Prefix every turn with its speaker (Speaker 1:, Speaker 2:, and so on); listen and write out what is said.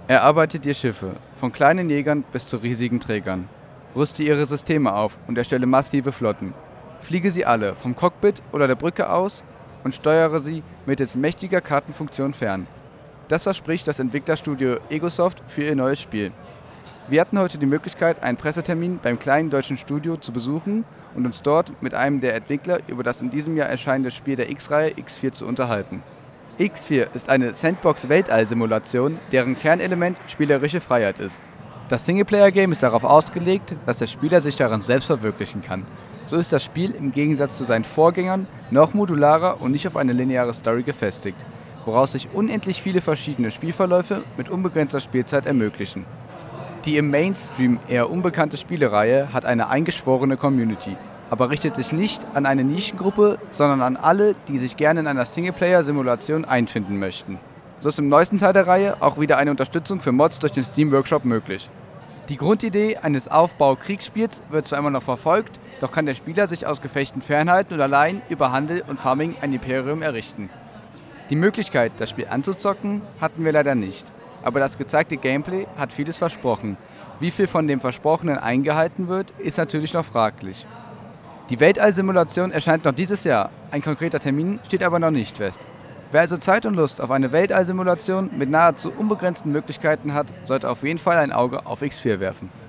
Speaker 1: Erarbeite dir Schiffe, von kleinen Jägern bis zu riesigen Trägern. Rüste ihre Systeme auf und erstelle massive Flotten. Fliege sie alle vom Cockpit oder der Brücke aus und steuere sie mittels mächtiger Kartenfunktion fern. Das verspricht das Entwicklerstudio Egosoft für ihr neues Spiel. Wir hatten heute die Möglichkeit, einen Pressetermin beim kleinen deutschen Studio zu besuchen und uns dort mit einem der Entwickler über das in diesem Jahr erscheinende Spiel der X-Reihe X4 zu unterhalten. X4 ist eine Sandbox-Weltall-Simulation, deren Kernelement spielerische Freiheit ist. Das Singleplayer-Game ist darauf ausgelegt, dass der Spieler sich darin selbst verwirklichen kann. So ist das Spiel im Gegensatz zu seinen Vorgängern noch modularer und nicht auf eine lineare Story gefestigt, woraus sich unendlich viele verschiedene Spielverläufe mit unbegrenzter Spielzeit ermöglichen. Die im Mainstream eher unbekannte Spielereihe hat eine eingeschworene Community, aber richtet sich nicht an eine Nischengruppe, sondern an alle, die sich gerne in einer Singleplayer-Simulation einfinden möchten. So ist im neuesten Teil der Reihe auch wieder eine Unterstützung für Mods durch den Steam Workshop möglich. Die Grundidee eines Aufbau-Kriegsspiels wird zwar immer noch verfolgt, doch kann der Spieler sich aus Gefechten fernhalten und allein über Handel und Farming ein Imperium errichten. Die Möglichkeit, das Spiel anzuzocken, hatten wir leider nicht, aber das gezeigte Gameplay hat vieles versprochen. Wie viel von dem Versprochenen eingehalten wird, ist natürlich noch fraglich. Die Weltall-Simulation erscheint noch dieses Jahr, ein konkreter Termin steht aber noch nicht fest. Wer also Zeit und Lust auf eine Weltall-Simulation mit nahezu unbegrenzten Möglichkeiten hat, sollte auf jeden Fall ein Auge auf X4 werfen.